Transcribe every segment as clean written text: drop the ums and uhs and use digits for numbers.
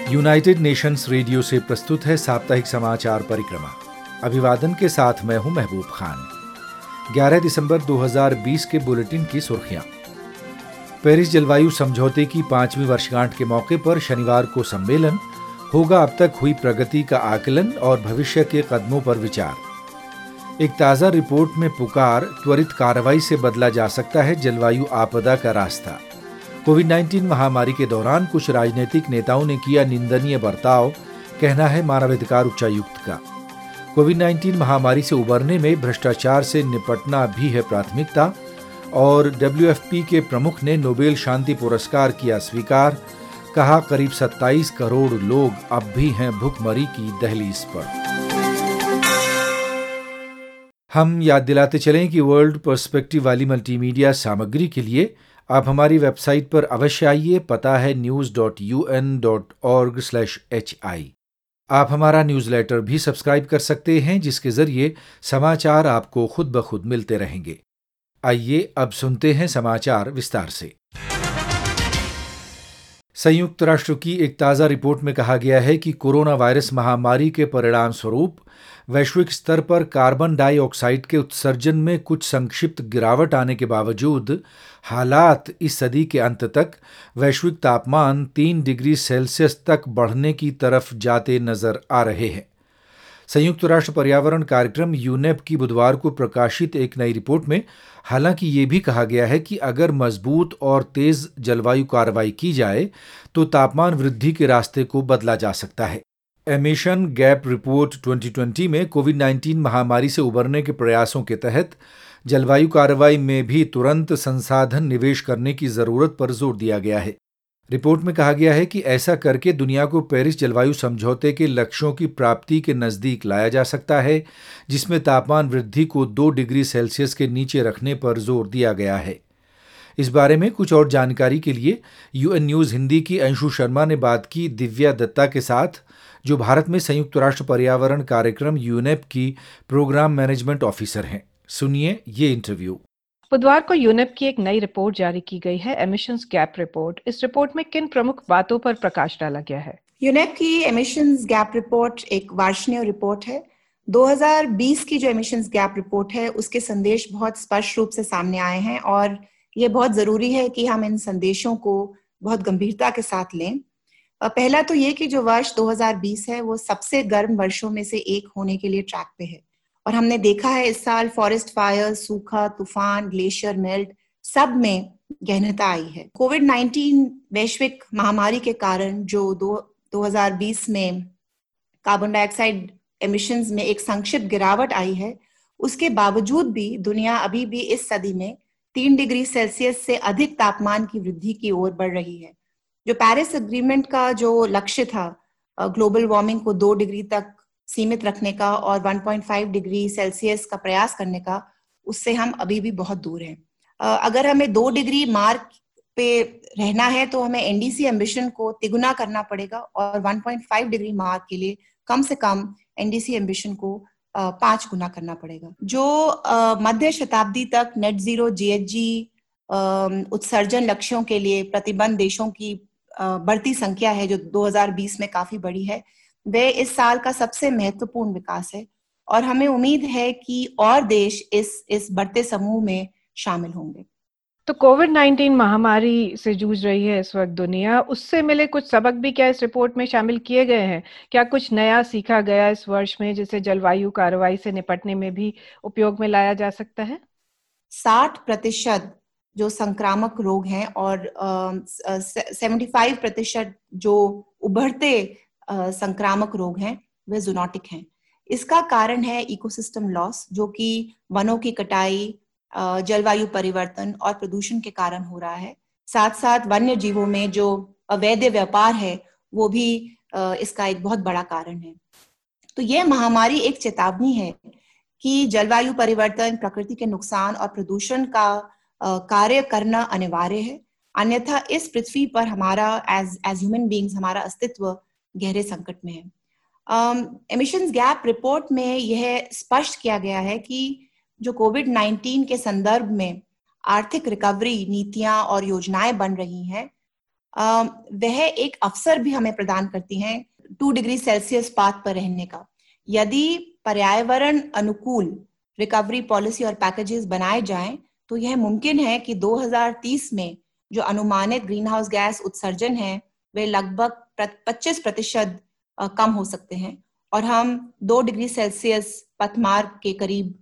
United Nations radio से प्रस्तुत है साप्ताहिक समाचार परिक्रमा। अभिवादन के साथ मैं हूं महबूब खान। 11 दिसंबर 2020 के बुलेटिन की सुर्खियां। पेरिस जलवायु समझौते की 5वीं वर्षगांठ के मौके पर शनिवार को सम्मेलन होगा। अब तक हुई प्रगति का आकलन और भविष्य के कदमों पर विचार। एक ताज़ा रिपोर्ट में पुकार, त्वरित कार्रवाई से बदला जा सकता है जलवायु आपदा का रास्ता। कोविड-19 महामारी के दौरान कुछ राजनीतिक नेताओं ने किया निंदनीय बर्ताव, कहना है मानवाधिकार उच्चायुक्त का। कोविड-19 महामारी से उबरने में भ्रष्टाचार से निपटना भी है प्राथमिकता। और WFP के प्रमुख ने नोबेल शांति पुरस्कार किया स्वीकार। कहा, करीब 27 करोड़ लोग अब भी हैं भुखमरी की दहलीज पर। हम याद दिलाते चलें कि वर्ल्ड पर्सपेक्टिव वाली मल्टीमीडिया सामग्री के लिए आप हमारी वेबसाइट पर अवश्य आइए। पता है news.un.org/hi। आप हमारा न्यूज़लेटर भी सब्सक्राइब कर सकते हैं, जिसके जरिए समाचार आपको खुद ब खुद मिलते रहेंगे। आइए अब सुनते हैं समाचार विस्तार से। संयुक्त राष्ट्र की एक ताज़ा रिपोर्ट में कहा गया है कि कोरोना वायरस महामारी के परिणाम स्वरूप वैश्विक स्तर पर कार्बन डाइऑक्साइड के उत्सर्जन में कुछ संक्षिप्त गिरावट आने के बावजूद हालात इस सदी के अंत तक वैश्विक तापमान 3 डिग्री सेल्सियस तक बढ़ने की तरफ जाते नजर आ रहे हैं। संयुक्त राष्ट्र पर्यावरण कार्यक्रम यूनेप की बुधवार को प्रकाशित एक नई रिपोर्ट में हालांकि ये भी कहा गया है कि अगर मजबूत और तेज जलवायु कार्रवाई की जाए तो तापमान वृद्धि के रास्ते को बदला जा सकता है। एमिशन गैप रिपोर्ट 2020 में कोविड-19 महामारी से उबरने के प्रयासों के तहत जलवायु कार्रवाई में भी तुरंत संसाधन निवेश करने की जरूरत पर जोर दिया गया है। रिपोर्ट में कहा गया है कि ऐसा करके दुनिया को पेरिस जलवायु समझौते के लक्ष्यों की प्राप्ति के नजदीक लाया जा सकता है, जिसमें तापमान वृद्धि को 2 डिग्री सेल्सियस के नीचे रखने पर जोर दिया गया है। इस बारे में कुछ और जानकारी के लिए UN न्यूज़ हिंदी की अंशु शर्मा ने बात की दिव्या दत्ता के साथ, जो भारत में संयुक्त राष्ट्र पर्यावरण कार्यक्रम यूनेप की प्रोग्राम मैनेजमेंट ऑफिसर हैं। सुनिए ये इंटरव्यू। बुधवार को यूनेप की एक नई रिपोर्ट जारी की गई है, एमिशंस गैप रिपोर्ट। इस रिपोर्ट में किन प्रमुख बातों पर प्रकाश डाला गया है? यूनेप की एमिशंस गैप रिपोर्ट एक वार्षिक रिपोर्ट है। 2020 की जो एमिशंस गैप रिपोर्ट है, उसके संदेश बहुत स्पष्ट रूप से सामने आए हैं और ये बहुत जरूरी है कि हम इन संदेशों को बहुत गंभीरता के साथ लें। पहला तो ये कि जो वर्ष 2020 है वो सबसे गर्म वर्षों में से एक होने के लिए ट्रैक पे है और हमने देखा है इस साल फॉरेस्ट फायर, सूखा, तूफान, ग्लेशियर मेल्ट सब में गहनता आई है। कोविड-19 वैश्विक महामारी के कारण जो 2020 में कार्बन डाइऑक्साइड एमिशंस में एक संक्षिप्त गिरावट आई है, उसके बावजूद भी दुनिया अभी भी इस सदी में 3 डिग्री सेल्सियस से अधिक तापमान की वृद्धि की ओर बढ़ रही है। जो पेरिस एग्रीमेंट का जो लक्ष्य था ग्लोबल वार्मिंग को 2 डिग्री तक सीमित रखने का और 1.5 डिग्री सेल्सियस का प्रयास करने का, उससे हम अभी भी बहुत दूर हैं। अगर हमें 2 डिग्री मार्क पे रहना है तो हमें NDC एम्बिशन को तिगुना करना पड़ेगा और 1.5 डिग्री मार्क के लिए कम से कम NDC एम्बिशन को 5 गुना करना पड़ेगा। जो मध्य शताब्दी तक नेट जीरो GHG उत्सर्जन लक्ष्यों के लिए प्रतिबद्ध देशों की बढ़ती संख्या है, जो 2020 में काफी बड़ी है, वे इस साल का सबसे महत्वपूर्ण विकास है और हमें उम्मीद है कि और देश इस बढ़ते समूह में शामिल होंगे। तो कोविड-19 महामारी से जूझ रही है इस वक्त दुनिया, उससे मिले कुछ सबक भी क्या इस रिपोर्ट में शामिल किए गए हैं? क्या कुछ नया सीखा गया इस वर्ष में, जिसे जलवायु कार्रवाई से निपटने में भी उपयोग में लाया जा सकता है? 60% जो संक्रामक रोग हैं और 75% जो उभरते संक्रामक रोग हैं वे जूनोटिक हैं। इसका कारण है इकोसिस्टम लॉस, जो कि वनों की कटाई, जलवायु परिवर्तन और प्रदूषण के कारण हो रहा है। साथ साथ वन्य जीवों में जो अवैध व्यापार है वो भी इसका एक बहुत बड़ा कारण है। तो ये महामारी एक चेतावनी है कि जलवायु परिवर्तन, प्रकृति के नुकसान और प्रदूषण का कार्य करना अनिवार्य है, अन्यथा इस पृथ्वी पर हमारा एज ह्यूमन बीइंग्स हमारा अस्तित्व गहरे संकट में है। एमिशंस गैप रिपोर्ट में यह स्पष्ट किया गया है कि जो कोविड-19 के संदर्भ में आर्थिक रिकवरी नीतियां और योजनाएं बन रही हैं, वह एक अवसर भी हमें प्रदान करती हैं 2 डिग्री सेल्सियस पाथ पर रहने का। यदि पर्यावरण अनुकूल रिकवरी पॉलिसी और पैकेजेस बनाए जाएं तो यह मुमकिन है कि 2030 में जो अनुमानित ग्रीन हाउस गैस उत्सर्जन है वे लगभग 25% कम हो सकते हैं और हम 2 डिग्री सेल्सियस पथमार्ग के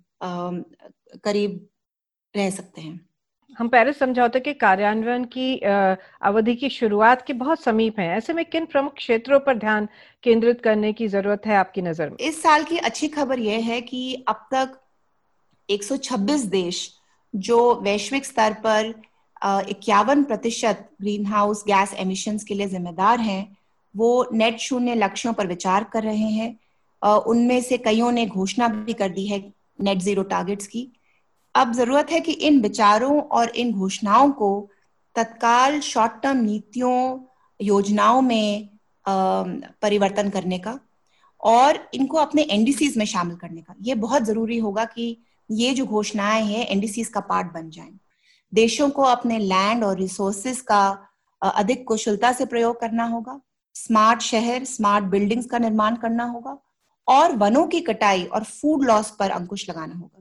करीब रह सकते हैं। हम पेरिस समझौते के कार्यान्वयन की अवधि की शुरुआत के बहुत समीप हैं। ऐसे में किन प्रमुख क्षेत्रों पर ध्यान केंद्रित करने की जरूरत है आपकी नजर में? इस साल की अच्छी खबर यह है कि अब तक 126 देश जो वैश्विक स्तर पर 51% ग्रीन हाउस गैस एमिशंस के लिए जिम्मेदार हैं, वो नेट शून्य लक्ष्यों पर विचार कर रहे हैं। उनमें से कईयों ने घोषणा भी कर दी है नेट जीरो टारगेट्स की। अब जरूरत है कि इन विचारों और इन घोषणाओं को तत्काल शॉर्ट टर्म नीतियों, योजनाओं में परिवर्तन करने का और इनको अपने एनडीसीज में शामिल करने का। ये बहुत जरूरी होगा कि ये जो घोषणाएं हैं एनडीसीज का पार्ट बन जाएं। देशों को अपने लैंड और रिसोर्सेज का अधिक कुशलता से प्रयोग करना होगा, स्मार्ट शहर, स्मार्ट बिल्डिंग्स का निर्माण करना होगा और वनों की कटाई और फूड लॉस पर अंकुश लगाना होगा।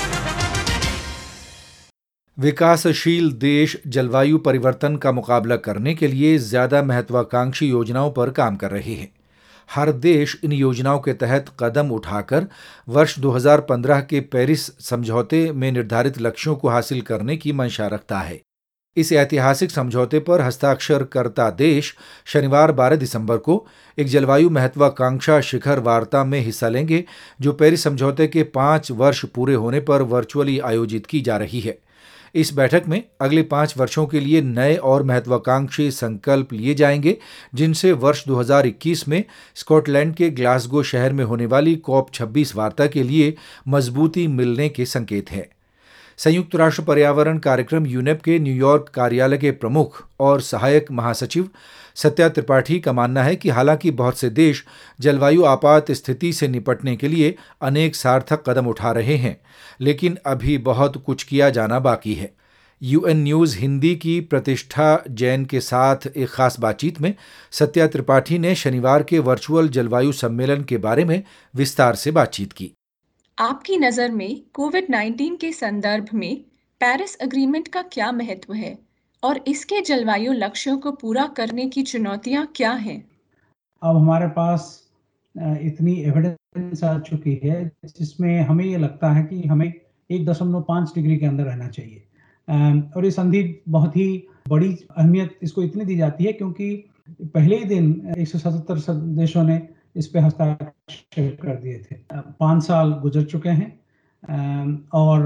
विकासशील देश जलवायु परिवर्तन का मुकाबला करने के लिए ज्यादा महत्वाकांक्षी योजनाओं पर काम कर रहे हैं। हर देश इन योजनाओं के तहत कदम उठाकर वर्ष 2015 के पेरिस समझौते में निर्धारित लक्ष्यों को हासिल करने की मंशा रखता है। इस ऐतिहासिक समझौते पर हस्ताक्षरकर्ता देश शनिवार 12 दिसंबर को एक जलवायु महत्वाकांक्षा शिखर वार्ता में हिस्सा लेंगे, जो पेरिस समझौते के 5 वर्ष पूरे होने पर वर्चुअली आयोजित की जा रही है। इस बैठक में अगले 5 वर्षों के लिए नए और महत्वाकांक्षी संकल्प लिए जाएंगे, जिनसे वर्ष 2021 में स्कॉटलैंड के ग्लासगो शहर में होने वाली COP26 वार्ता के लिए मजबूती मिलने के संकेत हैं। संयुक्त राष्ट्र पर्यावरण कार्यक्रम यूनेप के न्यूयॉर्क कार्यालय के प्रमुख और सहायक महासचिव सत्या त्रिपाठी का मानना है कि हालांकि बहुत से देश जलवायु आपात स्थिति से निपटने के लिए अनेक सार्थक कदम उठा रहे हैं, लेकिन अभी बहुत कुछ किया जाना बाकी है। यूएन न्यूज़ हिंदी की प्रतिष्ठा जैन के साथ एक खास बातचीत में सत्या त्रिपाठी ने शनिवार के वर्चुअल जलवायु सम्मेलन के बारे में विस्तार से बातचीत की। आपकी नज़र में कोविड-19 के संदर्भ में पेरिस एग्रीमेंट का क्या महत्व है और इसके जलवायु लक्ष्यों को पूरा करने की चुनौतियां क्या हैं? अब हमारे पास इतनी एविडेंस आ चुकी है जिसमें हमें ये लगता है कि हमें 1.5 डिग्री के अंदर रहना चाहिए। और ये संधि बहुत ही बड़ी अहमियत इसको इतनी दी जाती है क्योंकि पहले ही दिन 177 देशों ने इस पे हस्ताक्षर कर दिए थे। 5 साल गुजर चुके हैं और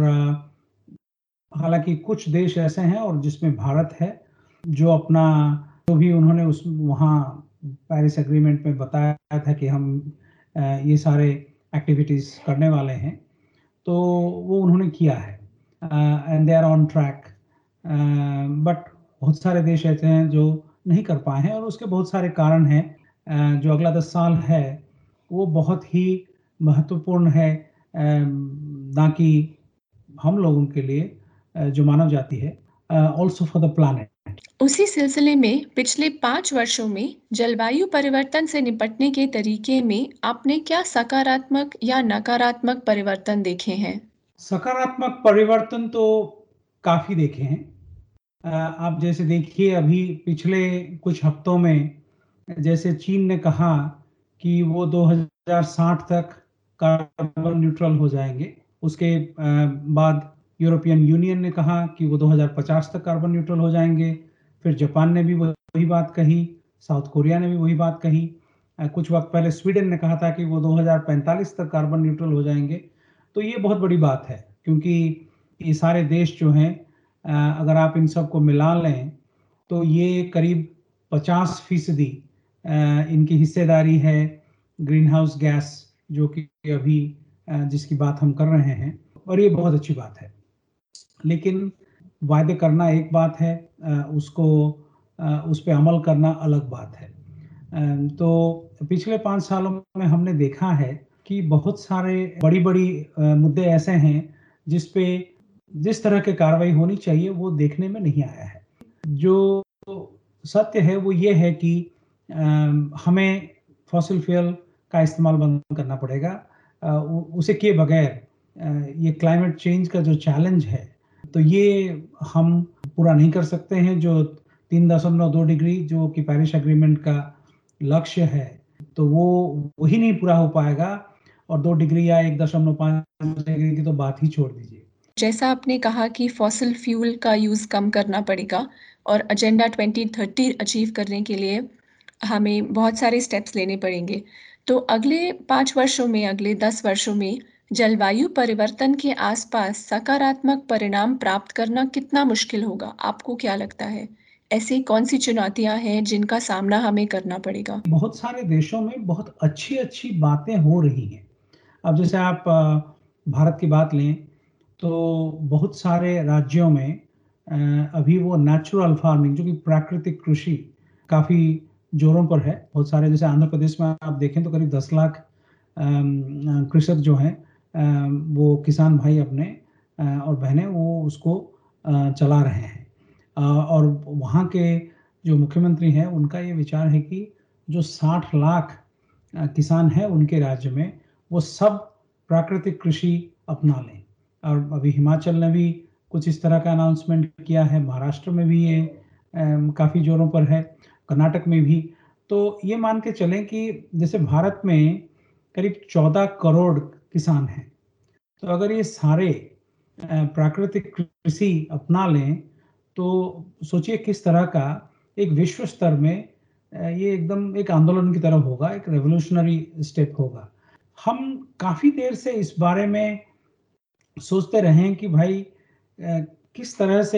हालांकि कुछ देश ऐसे हैं और जिसमें भारत है जो अपना जो भी उन्होंने उस वहाँ पेरिस एग्रीमेंट में बताया था कि हम ये सारे एक्टिविटीज करने वाले हैं, तो वो उन्होंने किया है and they are on track. But बहुत सारे देश ऐसे हैं जो नहीं कर पाए हैं और उसके बहुत सारे कारण हैं। जो अगला 10 साल है वो बहुत ही महत्वपूर्ण है, ना कि हम लोगों के लिए जो मानव जाति है, ऑल्सो फॉर द प्लैनेट। उसी सिलसिले में पिछले 5 वर्षों में जलवायु परिवर्तन से निपटने के तरीके में आपने क्या सकारात्मक या नकारात्मक परिवर्तन देखे हैं? सकारात्मक परिवर्तन तो काफी देखे हैं। आप जैसे देखिए अभी पिछले कुछ हफ्तों में जैसे चीन ने कहा कि वो 2060 तक कार्बन न्यूट्रल हो जाएंगे, उसके बाद यूरोपियन यूनियन ने कहा कि वो 2050 तक कार्बन न्यूट्रल हो जाएंगे, फिर जापान ने भी वही बात कही, साउथ कोरिया ने भी वही बात कही। कुछ वक्त पहले स्वीडन ने कहा था कि वो 2045 तक कार्बन न्यूट्रल हो जाएंगे। तो ये बहुत बड़ी बात है क्योंकि ये सारे देश जो हैं, अगर आप इन सबको मिला लें तो ये करीब 50% इनकी हिस्सेदारी है ग्रीन हाउस गैस, जो कि अभी जिसकी बात हम कर रहे हैं, और ये बहुत अच्छी बात है। लेकिन वायदे करना एक बात है, उसको उस पर अमल करना अलग बात है। तो पिछले 5 सालों में हमने देखा है कि बहुत सारे बड़ी मुद्दे ऐसे हैं जिस पे जिस तरह की कार्रवाई होनी चाहिए वो देखने में नहीं आया है। जो सत्य है वो ये है कि हमें फॉसिल फ्यूल का इस्तेमाल बंद करना पड़ेगा। उसे किए बगैर ये क्लाइमेट चेंज का जो चैलेंज है तो ये हम पूरा नहीं कर सकते हैं। जो 3.2 डिग्री जो कि पेरिस एग्रीमेंट का लक्ष्य है तो वो वही नहीं पूरा हो पाएगा, और 2 डिग्री या 1.5 डिग्री की तो बात ही छोड़ दीजिए। जैसा आपने कहा कि फॉसिल फ्यूल का यूज़ कम करना पड़ेगा और एजेंडा 2030 अचीव करने के लिए हमें बहुत सारे स्टेप्स लेने पड़ेंगे। तो अगले 5 वर्षों में, अगले 10 वर्षों में जलवायु परिवर्तन के आसपास सकारात्मक परिणाम प्राप्त करना कितना मुश्किल होगा? आपको क्या लगता है? ऐसी कौन-सी चुनौतियाँ हैं जिनका सामना हमें करना पड़ेगा? बहुत सारे देशों में बहुत अच्छी-अच्छी बातें हो रही हैं। अब जैसे आप भारत की बात लें तो बहुत सारे राज्यों में अभी वो नेचुरल फार्मिंग जो कि प्राकृतिक कृषि काफ़ी जोरों पर है। बहुत सारे जैसे आंध्र प्रदेश में आप देखें तो करीब 10 लाख कृषक जो हैं वो किसान भाई अपने और बहनें वो उसको चला रहे हैं। और वहाँ के जो मुख्यमंत्री हैं उनका ये विचार है कि जो 60 लाख किसान हैं उनके राज्य में वो सब प्राकृतिक कृषि अपना लें। और अभी हिमाचल ने भी कुछ इस तरह का अनाउंसमेंट किया है, महाराष्ट्र में भी ये काफ़ी जोरों पर है, कर्नाटक में भी। तो ये मान के चलें कि जैसे भारत में करीब 14 करोड़ किसान हैं, तो अगर ये सारे प्राकृतिक कृषि अपना लें तो सोचिए किस तरह का एक विश्व स्तर में ये एकदम एक आंदोलन की तरह होगा, एक रेवोल्यूशनरी स्टेप होगा। हम काफ़ी देर से इस बारे में सोचते रहें कि भाई किस तरह से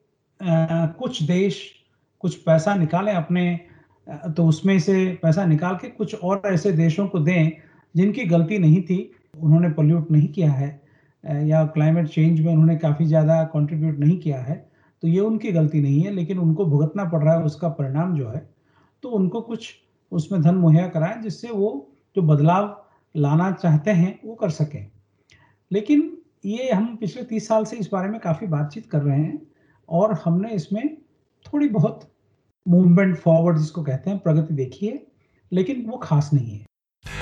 कुछ देश कुछ पैसा निकालें अपने, तो उसमें से पैसा निकाल के कुछ और ऐसे देशों को दें जिनकी गलती नहीं थी, उन्होंने पोल्यूट नहीं किया है या क्लाइमेट चेंज में उन्होंने काफ़ी ज़्यादा कंट्रीब्यूट नहीं किया है, तो ये उनकी गलती नहीं है, लेकिन उनको भुगतना पड़ रहा है उसका परिणाम जो है। तो उनको कुछ उसमें धन मुहैया कराएं जिससे वो जो बदलाव लाना चाहते हैं वो कर सकें। लेकिन ये हम पिछले 30 साल से इस बारे में काफ़ी बातचीत कर रहे हैं और हमने इसमें थोड़ी बहुत मूवमेंट फॉरवर्ड जिसको कहते हैं प्रगति देखी है, लेकिन वो खास नहीं है।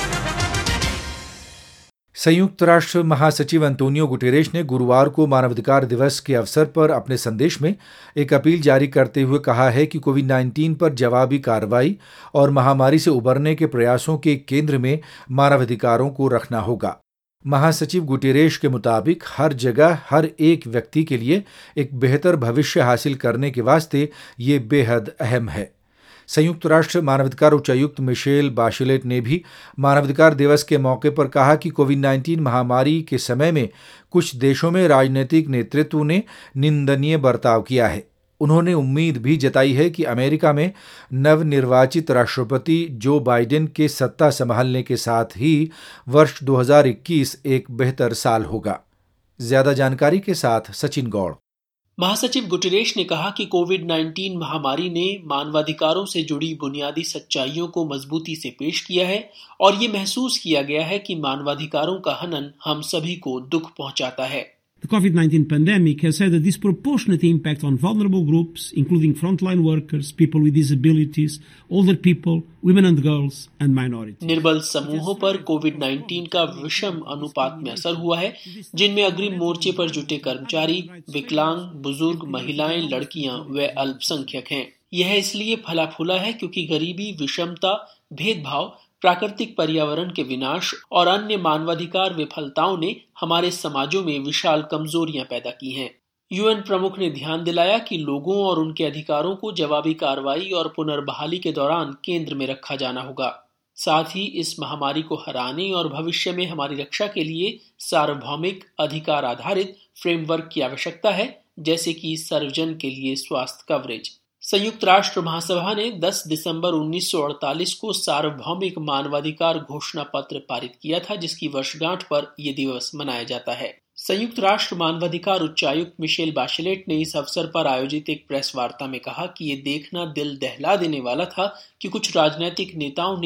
संयुक्त राष्ट्र महासचिव अंतोनियो गुटेरेश ने गुरुवार को मानवाधिकार दिवस के अवसर पर अपने संदेश में एक अपील जारी करते हुए कहा है कि कोविड-19 पर जवाबी कार्रवाई और महामारी से उबरने के प्रयासों के केंद्र में मानवाधिकारों को रखना होगा। महासचिव गुटेरेश के मुताबिक हर जगह हर एक व्यक्ति के लिए एक बेहतर भविष्य हासिल करने के वास्ते ये बेहद अहम है। संयुक्त राष्ट्र मानवाधिकार उच्चायुक्त मिशेल बाशेलेट ने भी मानवाधिकार दिवस के मौके पर कहा कि कोविड-19 महामारी के समय में कुछ देशों में राजनीतिक नेतृत्व ने निंदनीय बर्ताव किया है। उन्होंने उम्मीद भी जताई है कि अमेरिका में नवनिर्वाचित राष्ट्रपति जो बाइडेन के सत्ता संभालने के साथ ही वर्ष 2021 एक बेहतर साल होगा। ज्यादा जानकारी के साथ सचिन गौड़। महासचिव गुटेरेश ने कहा कि कोविड-19 महामारी ने मानवाधिकारों से जुड़ी बुनियादी सच्चाइयों को मजबूती से पेश किया है और ये महसूस किया गया है कि मानवाधिकारों का हनन हम सभी को दुख पहुंचाता है। The COVID-19 pandemic has had a disproportionate impact on vulnerable groups, including frontline workers, people with disabilities, older people, women and girls, and minorities. निर्बल समूहों पर कोविड-19 का विषम अनुपात में असर हुआ है, जिनमें अग्रिम मोर्चे पर जुटे कर्मचारी, विकलांग, बुजुर्ग, महिलाएं, लड़कियां व अल्पसंख्यक हैं। यह इसलिए फला फूला है क्योंकि गरीबी, विषमता, भेदभाव, प्राकृतिक पर्यावरण के विनाश और अन्य मानवाधिकार विफलताओं ने हमारे समाजों में विशाल कमजोरियां पैदा की हैं। यूएन प्रमुख ने ध्यान दिलाया कि लोगों और उनके अधिकारों को जवाबी कार्रवाई और पुनर्बहाली के दौरान केंद्र में रखा जाना होगा। साथ ही इस महामारी को हराने और भविष्य में हमारी रक्षा के लिए सार्वभौमिक अधिकार आधारित फ्रेमवर्क की आवश्यकता है, जैसे कि सर्वजन के लिए स्वास्थ्य कवरेज। संयुक्त राष्ट्र महासभा ने 10 दिसंबर 1948 को सार्वभौमिक मानवाधिकार घोषणा पत्र पारित किया था, जिसकी वर्षगांठ पर यह दिवस मनाया जाता है। संयुक्त राष्ट्र मानवाधिकार उच्चायुक्त मिशेल बाशेलेट ने इस अवसर पर आयोजित एक प्रेस वार्ता में कहा कि ये देखना दिल दहला देने वाला था कि कुछ राजनीतिक नेताओं ने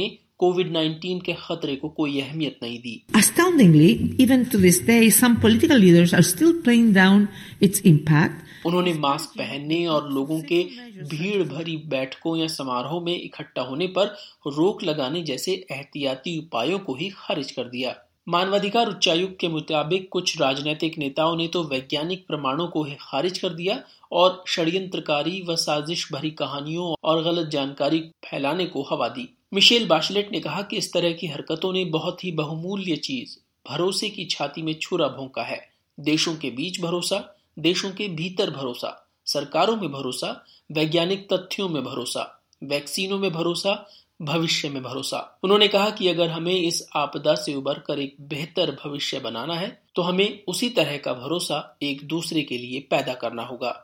कोविड-19 के खतरे को कोई अहमियत नहीं दी। Astoundingly, even to this day, some political leaders are still playing down its impact. उन्होंने मास्क पहनने और लोगों के भीड़ भरी बैठकों या समारोह में इकट्ठा होने पर रोक लगाने जैसे एहतियाती उपायों को ही खारिज कर दिया। मानवाधिकार उच्चायुक्त के मुताबिक कुछ राजनीतिक नेताओं ने तो वैज्ञानिक प्रमाणों को ही खारिज कर दिया और षड्यंत्रकारी व साजिश भरी कहानियों और गलत जानकारी फैलाने को हवा दी। मिशेल बाशलेट ने कहा कि इस तरह की हरकतों ने बहुत ही बहुमूल्य चीज भरोसे की छाती में छुरा भोंका है। देशों के बीच भरोसा, देशों के भीतर भरोसा, सरकारों में भरोसा, वैज्ञानिक तथ्यों में भरोसा, वैक्सीनों में भरोसा, भविष्य में भरोसा। उन्होंने कहा कि अगर हमें इस आपदा से उबर कर एक बेहतर भविष्य बनाना है तो हमें उसी तरह का भरोसा एक दूसरे के लिए पैदा करना होगा।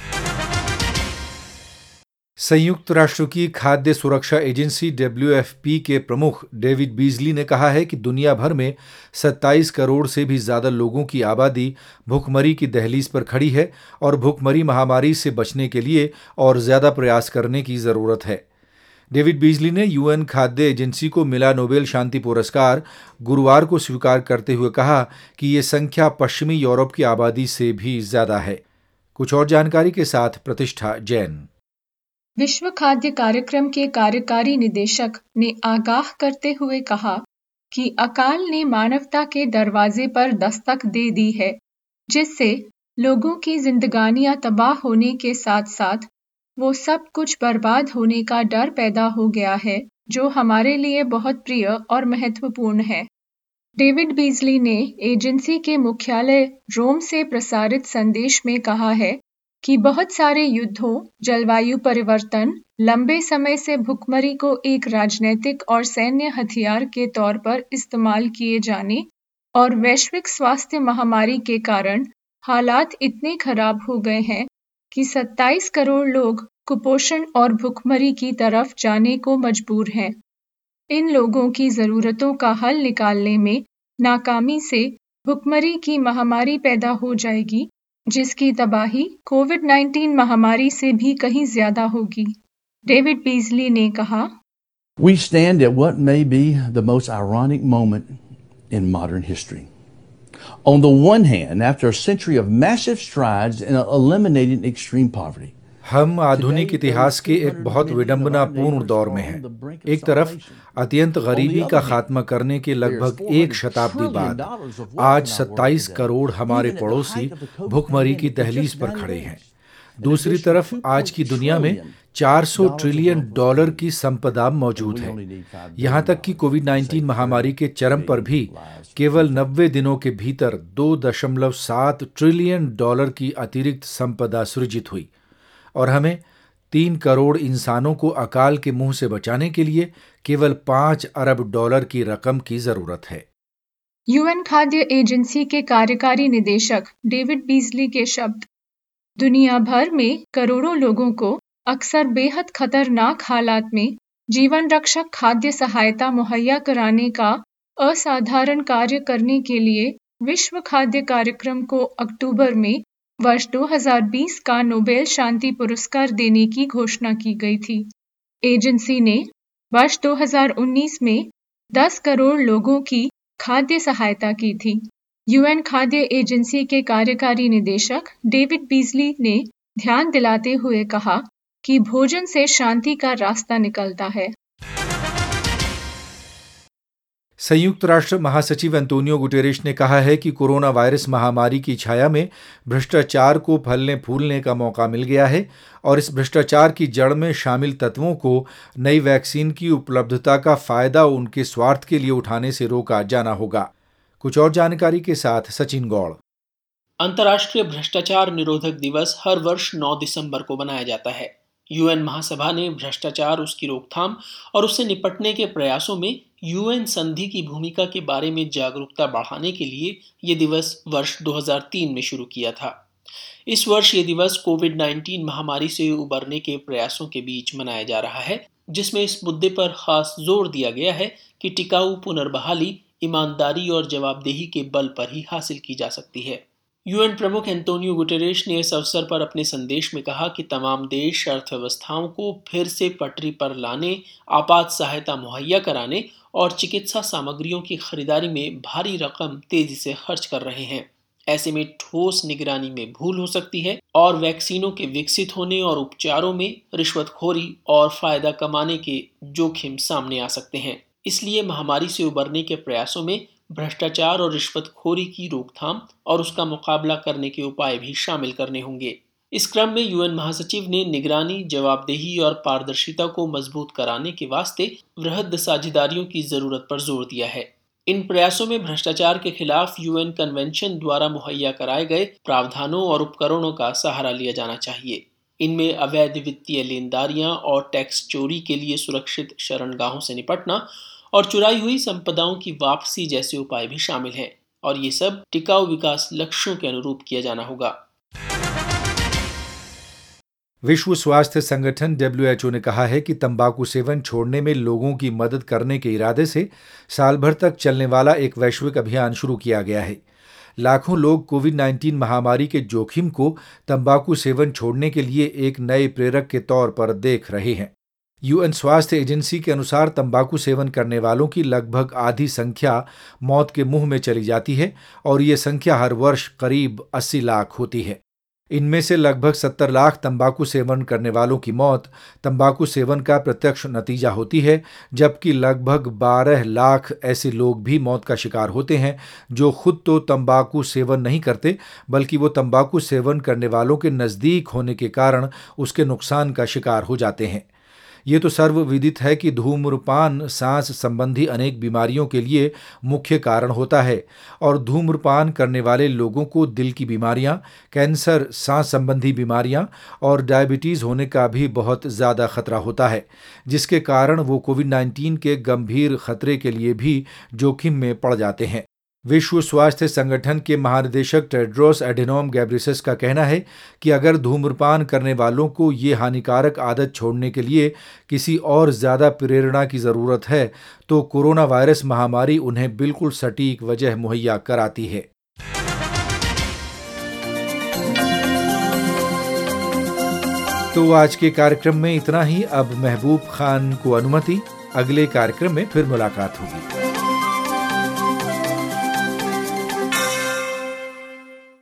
संयुक्त राष्ट्र की खाद्य सुरक्षा एजेंसी WFP के प्रमुख डेविड बीजली ने कहा है कि दुनिया भर में 27 करोड़ से भी ज्यादा लोगों की आबादी भूखमरी की दहलीज पर खड़ी है और भूखमरी महामारी से बचने के लिए और ज्यादा प्रयास करने की जरूरत है। डेविड बीजली ने UN खाद्य एजेंसी को मिला नोबेल शांति पुरस्कार गुरुवार को स्वीकार करते हुए कहा कि ये संख्या पश्चिमी यूरोप की आबादी से भी ज्यादा है। कुछ और जानकारी के साथ प्रतिष्ठा जैन। विश्व खाद्य कार्यक्रम के कार्यकारी निदेशक ने आगाह करते हुए कहा कि अकाल ने मानवता के दरवाजे पर दस्तक दे दी है, जिससे लोगों की जिंदगानियां तबाह होने के साथ साथ वो सब कुछ बर्बाद होने का डर पैदा हो गया है, जो हमारे लिए बहुत प्रिय और महत्वपूर्ण है। डेविड बीजली ने एजेंसी के मुख्यालय रोम से प्रसारित संदेश में कहा है कि बहुत सारे युद्धों, जलवायु परिवर्तन, लंबे समय से भुखमरी को एक राजनीतिक और सैन्य हथियार के तौर पर इस्तेमाल किए जाने और वैश्विक स्वास्थ्य महामारी के कारण हालात इतने खराब हो गए हैं कि 27 करोड़ लोग कुपोषण और भुखमरी की तरफ जाने को मजबूर हैं। इन लोगों की जरूरतों का हल निकालने में नाकामी से भुखमरी की महामारी पैदा हो जाएगी, जिसकी तबाही कोविड-19 महामारी से भी कहीं ज्यादा होगी। डेविड बीजली ने कहा, We stand at what may be the most ironic moment in modern history. On the one hand, after a century of massive strides in eliminating extreme poverty, हम आधुनिक इतिहास के एक बहुत विडंबनापूर्ण दौर में हैं। एक तरफ अत्यंत गरीबी का खात्मा करने के लगभग एक शताब्दी बाद आज 27 करोड़ हमारे पड़ोसी भुखमरी की दहलीज पर खड़े हैं। दूसरी तरफ आज की दुनिया में $400 ट्रिलियन की संपदा मौजूद है। यहाँ तक कि कोविड-19 महामारी के चरम पर भी केवल 90 दिनों के भीतर $2.7 ट्रिलियन की अतिरिक्त संपदा सृजित हुई और हमें 3 करोड़ इंसानों को अकाल के मुंह से बचाने के लिए केवल $5 अरब की रकम की जरूरत है। UN खाद्य एजेंसी के कार्यकारी निदेशक डेविड बीजली के शब्द, दुनिया भर में करोड़ों लोगों को अक्सर बेहद खतरनाक हालात में जीवन रक्षक खाद्य सहायता मुहैया कराने का असाधारण कार्य करने के लिए विश्व खाद्य कार्यक्रम को अक्टूबर में वर्ष 2020 का नोबेल शांति पुरस्कार देने की घोषणा की गई थी। एजेंसी ने वर्ष 2019 में 10 करोड़ लोगों की खाद्य सहायता की थी। UN खाद्य एजेंसी के कार्यकारी निदेशक डेविड बीजली ने ध्यान दिलाते हुए कहा कि भोजन से शांति का रास्ता निकलता है। संयुक्त राष्ट्र महासचिव एंटोनियो गुटेरेश ने कहा है कि कोरोना वायरस महामारी की छाया में भ्रष्टाचार को फलने फूलने का मौका मिल गया है और इस भ्रष्टाचार की जड़ में शामिल तत्वों को नई वैक्सीन की उपलब्धता का फायदा उनके स्वार्थ के लिए उठाने से रोका जाना होगा। कुछ और जानकारी के साथ सचिन गौड़। अंतर्राष्ट्रीय भ्रष्टाचार निरोधक दिवस हर वर्ष 9 दिसंबर को मनाया जाता है। UN महासभा ने भ्रष्टाचार, उसकी रोकथाम और उससे निपटने के प्रयासों में UN संधि की भूमिका के बारे में जागरूकता बढ़ाने के लिए ये दिवस वर्ष 2003 में शुरू किया था। इस वर्ष ये दिवस कोविड-19 महामारी से उबरने के प्रयासों के बीच मनाया जा रहा है, जिसमें इस मुद्दे पर खास जोर दिया गया है कि टिकाऊ पुनर्बहाली ईमानदारी और जवाबदेही के बल पर ही हासिल की जा सकती है। यूएन प्रमुख एंटोनियो गुटेरेश ने इस अवसर पर अपने संदेश में कहा कि तमाम देश अर्थव्यवस्थाओं को फिर से पटरी पर लाने, आपात सहायता मुहैया कराने और चिकित्सा सामग्रियों की खरीदारी में भारी रकम तेजी से खर्च कर रहे हैं। ऐसे में ठोस निगरानी में भूल हो सकती है और वैक्सीनों के विकसित होने और उपचारों में रिश्वतखोरी और फायदा कमाने के जोखिम सामने आ सकते हैं। इसलिए महामारी से उबरने के प्रयासों में भ्रष्टाचार और रिश्वतखोरी की रोकथाम और उसका मुकाबला करने के उपाय भी शामिल करने होंगे। इस क्रम में यूएन महासचिव ने निगरानी, जवाबदेही और पारदर्शिता को मजबूत कराने के वास्ते वृहद साझेदारियों की जरूरत पर जोर दिया है। इन प्रयासों में भ्रष्टाचार के खिलाफ यूएन कन्वेंशन द्वारा मुहैया कराए गए प्रावधानों और उपकरणों का सहारा लिया जाना चाहिए। इनमें अवैध वित्तीय लेनदारियां और टैक्स चोरी के लिए सुरक्षित शरणगाहों से निपटना और चुराई हुई संपदाओं की वापसी जैसे उपाय भी शामिल हैं, और ये सब टिकाऊ विकास लक्ष्यों के अनुरूप किया जाना होगा। विश्व स्वास्थ्य संगठन WHO ने कहा है कि तंबाकू सेवन छोड़ने में लोगों की मदद करने के इरादे से साल भर तक चलने वाला एक वैश्विक अभियान शुरू किया गया है। लाखों लोग कोविड-19 महामारी के जोखिम को तंबाकू सेवन छोड़ने के लिए एक नए प्रेरक के तौर पर देख रहे हैं। यूएन स्वास्थ्य एजेंसी के अनुसार तंबाकू सेवन करने वालों की लगभग आधी संख्या मौत के मुंह में चली जाती है और ये संख्या हर वर्ष करीब 80 लाख होती है। इनमें से लगभग 70 लाख तंबाकू सेवन करने वालों की मौत तंबाकू सेवन का प्रत्यक्ष नतीजा होती है, जबकि लगभग 12 लाख ऐसे लोग भी मौत का शिकार होते हैं जो खुद तो तंबाकू सेवन नहीं करते, बल्कि वो तंबाकू सेवन करने वालों के नज़दीक होने के कारण उसके नुकसान का शिकार हो जाते हैं। ये तो सर्वविदित है कि धूम्रपान सांस संबंधी अनेक बीमारियों के लिए मुख्य कारण होता है और धूम्रपान करने वाले लोगों को दिल की बीमारियां, कैंसर, सांस संबंधी बीमारियां और डायबिटीज़ होने का भी बहुत ज़्यादा खतरा होता है, जिसके कारण वो कोविड-19 के गंभीर खतरे के लिए भी जोखिम में पड़ जाते हैं। विश्व स्वास्थ्य संगठन के महानिदेशक टेड्रोस एडेनोम गैब्रियसस का कहना है कि अगर धूम्रपान करने वालों को ये हानिकारक आदत छोड़ने के लिए किसी और ज़्यादा प्रेरणा की ज़रूरत है तो कोरोना वायरस महामारी उन्हें बिल्कुल सटीक वजह मुहैया कराती है। तो आज के कार्यक्रम में इतना ही। अब महबूब खान को अनुमति, अगले कार्यक्रम में फिर मुलाकात होगी।